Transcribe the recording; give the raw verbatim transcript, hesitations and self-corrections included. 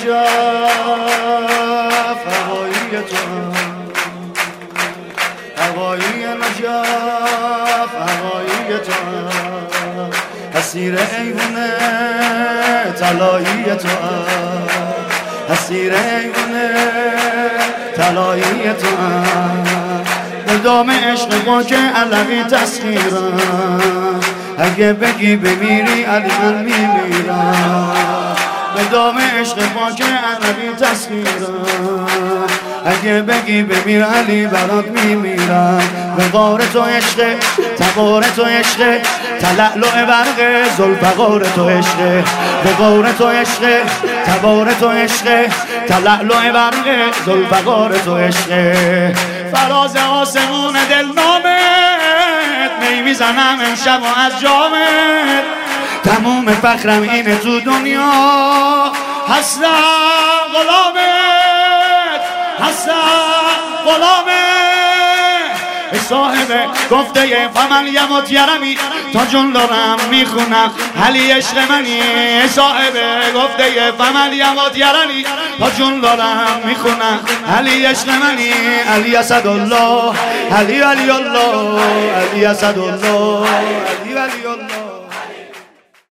نجف هوایی تو هوایی نجف هوایی تو اسیر ایوونه طلایی تو اسیر ایوونه طلایی تو مردم عشق با که علقی تسخیرم اگه بگی بمیری علی من میمیرم مردم عشق با که علقی تسخیرم اگه بگی بمیر علی برات میمیرم وقار تو عشق تبار تو عشق تلعلع برق زلفقار تو عشق وقار تو عشق تبار تو عشق تلعلع برق زلفقار تو عشق فراز آسمون دل نامت می میزنم امشب و از جامت تموم فخرم اینه تو دنیا هستم غلامت هستم غلامت صاحب گفته فمن یموت یرمی تا جون دارم میخونم علی عشق منی صاحب گفته فمن یموت یرمی تا جون دارم میخونم علی عشق منی علی اسد الله علی علی الله علی اسد الله علی علی